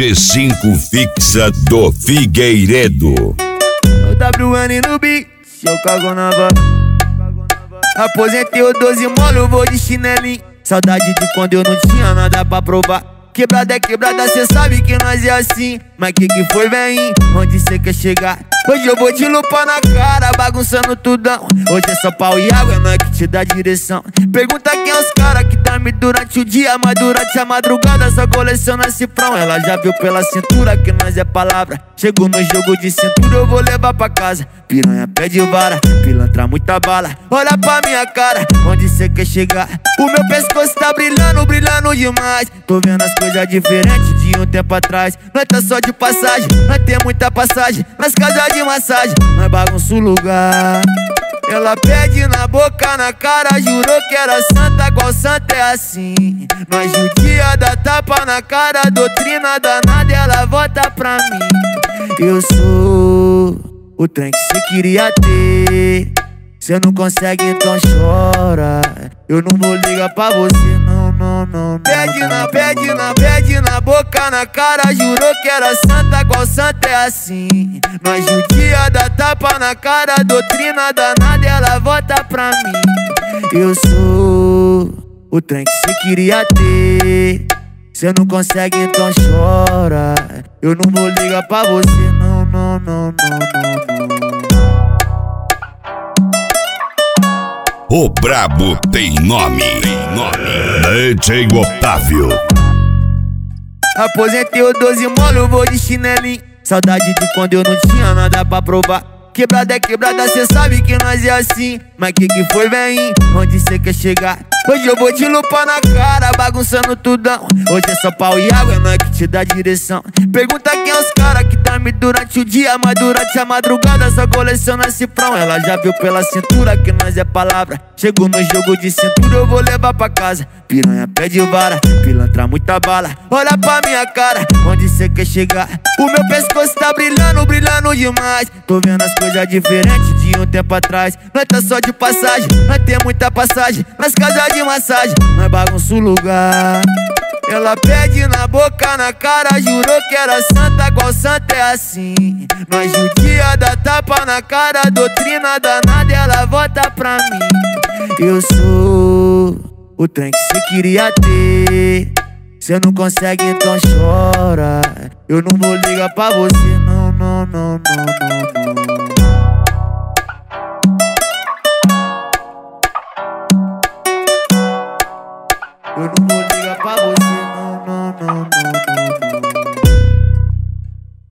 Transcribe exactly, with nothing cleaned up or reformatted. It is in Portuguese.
G cinco fixa do Figueiredo. O W N no beat, se eu cago na vaga. Aposentei o doze molo, vou de chinelinho. Saudade de quando eu não tinha nada pra provar. Quebrada é quebrada, cê sabe que nós é assim. Mas que que foi, vem? Onde cê quer chegar? Hoje eu vou te lupar na cara, bagunçando tudão. Hoje é só pau e água, é nós que te dá direção. Pergunta quem é os cara que dorme durante o dia, mas durante a madrugada só coleciona cifrão. Ela já viu pela cintura que nós é palavra. Chegou no jogo de cintura, eu vou levar pra casa. Piranha pede vara, pilantra muita bala. Olha pra minha cara, onde cê quer chegar? O meu pescoço tá brilhando, brilhando demais. Tô vendo as coisas diferentes de um tempo atrás. Nós tá só de passagem, nós tem muita passagem. Nas casas de massagem, nós bagunça o lugar. Ela pede na boca, na cara, jurou que era santa, qual santa é assim? Nós judia, dá tapa na cara, doutrina danada, ela volta pra mim. Eu sou o trem que cê queria ter. Cê não consegue, então chora. Eu não vou ligar pra você, não, não, não, não. Pede na, pede na, pede na boca, na cara, jurou que era santa, qual santa é assim? Nós judia, dá tapa na cara, doutrina danada, ela volta pra mim. Eu sou o trem que cê queria ter. Cê não consegue, então chora. Eu não vou ligar pra você, não, não, não, não, não, não. O brabo tem nome, tem nome. D J Otávio. Aposentei o doze molo, vou de chinelinho. Saudade de quando eu não tinha nada pra provar. Quebrada é quebrada, cê sabe que nós é assim. Mas que que foi, vem? Onde cê quer chegar? Hoje eu vou te lupar na cara, bagunçando tudão. Hoje é só pau e água, é nós que te dá direção. Pergunta quem é os cara que dorme durante o dia, mas durante a madrugada só coleciona cifrão. Ela já viu pela cintura que nós é palavra. Chegou no jogo de cintura, eu vou levar pra casa. Piranha pede vara, pilantra muita bala. Olha pra minha cara, onde cê quer chegar? O meu pescoço tá brilhando, brilhando demais. Tô vendo as coisas diferentes de um tempo atrás. Nós tá só de passagem, nós tem muita passagem. Nas casas de massagem, nós bagunça o lugar. Ela pede na boca, na cara, jurou que era santa, qual santa é assim? Nós judia, dá tapa na cara, doutrina danada, ela volta pra mim. Eu sou o trem que cê queria ter. Cê não consegue, então chora. Eu não vou ligar pra você, não, não, não, não, não, não. Eu não vou ligar pra você, não, não, não, não, não, não.